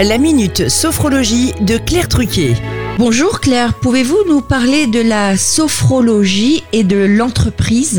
La Minute Sophrologie de Claire Truquet. Bonjour Claire, pouvez-vous nous parler de la sophrologie et de l'entreprise ?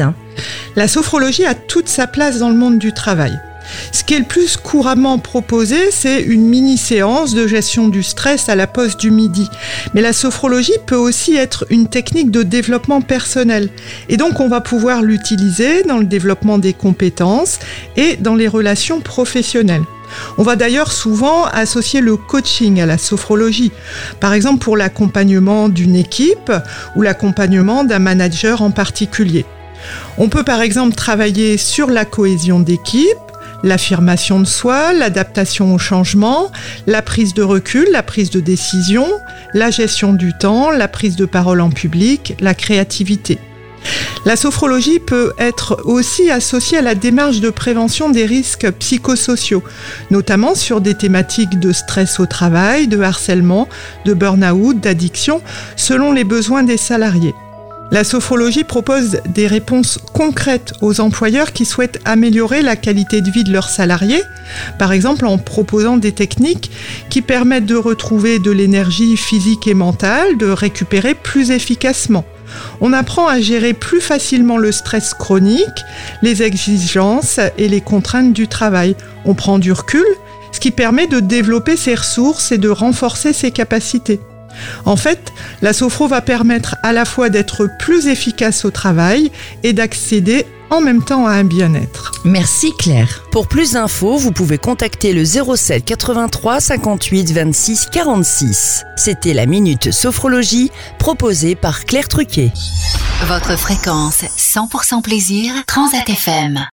La sophrologie a toute sa place dans le monde du travail. Ce qui est le plus couramment proposé, c'est une mini-séance de gestion du stress à la pause du midi. Mais la sophrologie peut aussi être une technique de développement personnel. Et donc, on va pouvoir l'utiliser dans le développement des compétences et dans les relations professionnelles. On va d'ailleurs souvent associer le coaching à la sophrologie, par exemple pour l'accompagnement d'une équipe ou l'accompagnement d'un manager en particulier. On peut par exemple travailler sur la cohésion d'équipe, l'affirmation de soi, l'adaptation au changement, la prise de recul, la prise de décision, la gestion du temps, la prise de parole en public, la créativité. La sophrologie peut être aussi associée à la démarche de prévention des risques psychosociaux, notamment sur des thématiques de stress au travail, de harcèlement, de burn-out, d'addiction, selon les besoins des salariés. La sophrologie propose des réponses concrètes aux employeurs qui souhaitent améliorer la qualité de vie de leurs salariés, par exemple en proposant des techniques qui permettent de retrouver de l'énergie physique et mentale, de récupérer plus efficacement. On apprend à gérer plus facilement le stress chronique, les exigences et les contraintes du travail. On prend du recul, ce qui permet de développer ses ressources et de renforcer ses capacités. En fait, la sophro va permettre à la fois d'être plus efficace au travail et d'accéder en même temps à un bien-être. Merci Claire. Pour plus d'infos, vous pouvez contacter le 07 83 58 26 46. C'était la Minute Sophrologie proposée par Claire Truquet. Votre fréquence 100% plaisir, Transat FM.